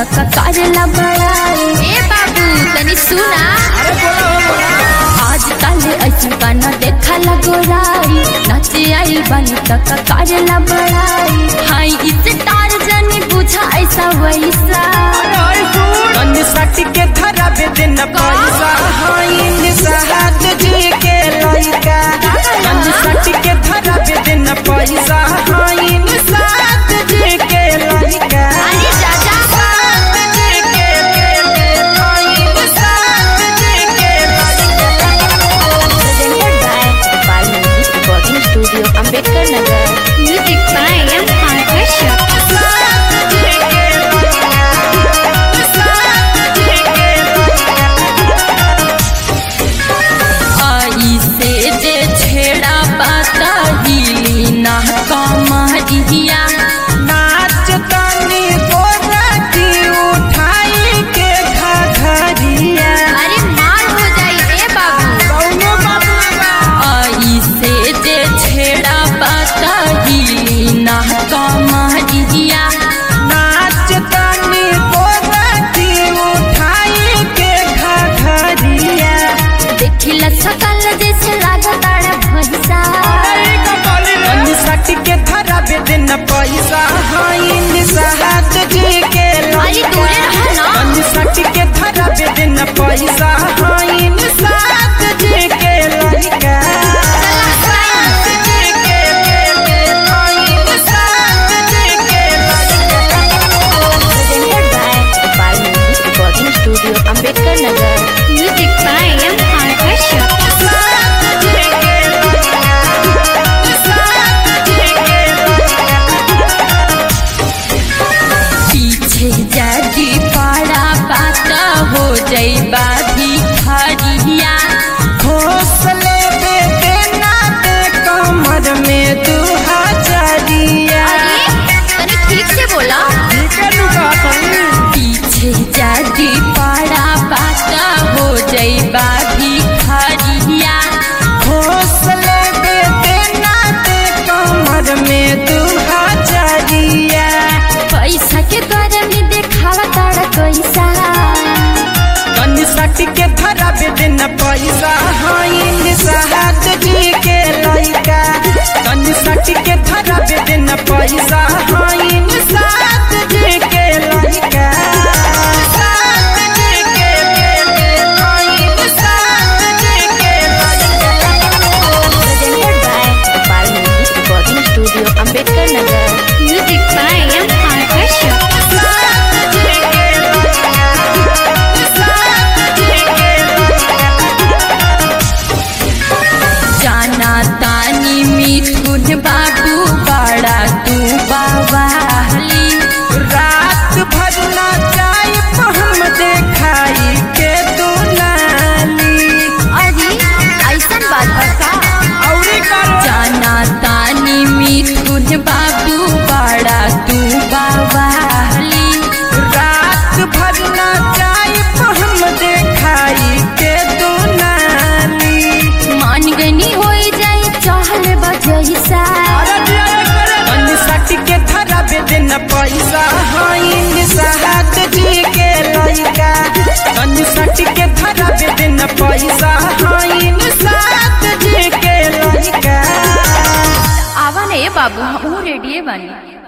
तक करेला बड़ाई। ए बाबू तनी सुना। अरे बोला आज कल ऐसी गाना देखा लगोराई, नाचे आई बनी तक करेला बड़ाई। हाई इसे तार जानी बुझा ऐसा वैसा, तन सट के धरा बेदन पैसा हाइन सहात जी के लइका। तन सट के धरा बेदन पैसा हाइन सहात जी के लइका। अरे चाचा studio Ambedkar Nagar. Music by आकर्षक। आई से जे छेड़ा पाता हिली ना कमरिया। नाच तनी गोरा की उठाई के घघरिया। अरे मार हो जाई रे बाबू। कौनो बाबा आई से जे छेड़ा पाता हिली ना कमरिया। नाच तनी गोरा की उठाई के घघरिया। देखिला सकल जैसे लागता भैसा, तन सट के धरा बेदन पैसा हाइन सहात जी के अरे दूरे रहो ना। तन सट के धरा बेदन पैसा हाइन सहात जी के लइका। Studio Ambedkar Nagar. Music by आकर्षक। पीछे जागी पाड़ा पाता हो जैबा भिखारिया। घोसले बेदना दे कमर में 2000। अरे तनी ठीक से बोला। पीछे जागी पाड़ा पाता हो जैबा भिखारिया। घोसले बेदना दे कमर में 2000। पैसा के गरमी देखावा तारा कैसा, तन सट के धरा बेदन पैसा हाइन सहात जी के लइका। तन सट के धरा बेदन पैसा हाइन सहात जी के लइका। Studio Ambedkar Nagar. Music by आकर्षक। जाना तानी मिथुन बाबू बड़ा तू बावाली। रात भर ना जाए हम देखाई के दुलाली। अरे ऐसन बात बता। औरी करो जाना तानी मिथुन बाबू बड़ा तू बावाली। रात भर ना जाए हम देखाई के दुलाली। मान गनी हो जाए चहल बजैसा, तन सट के धरा बेदन पैसा हाइन सहात जी के लइका। तन सट के धरा बेदन पैसा हाइन सहात जी के लइका। आवा ने बाबू हम रेडिये बनी।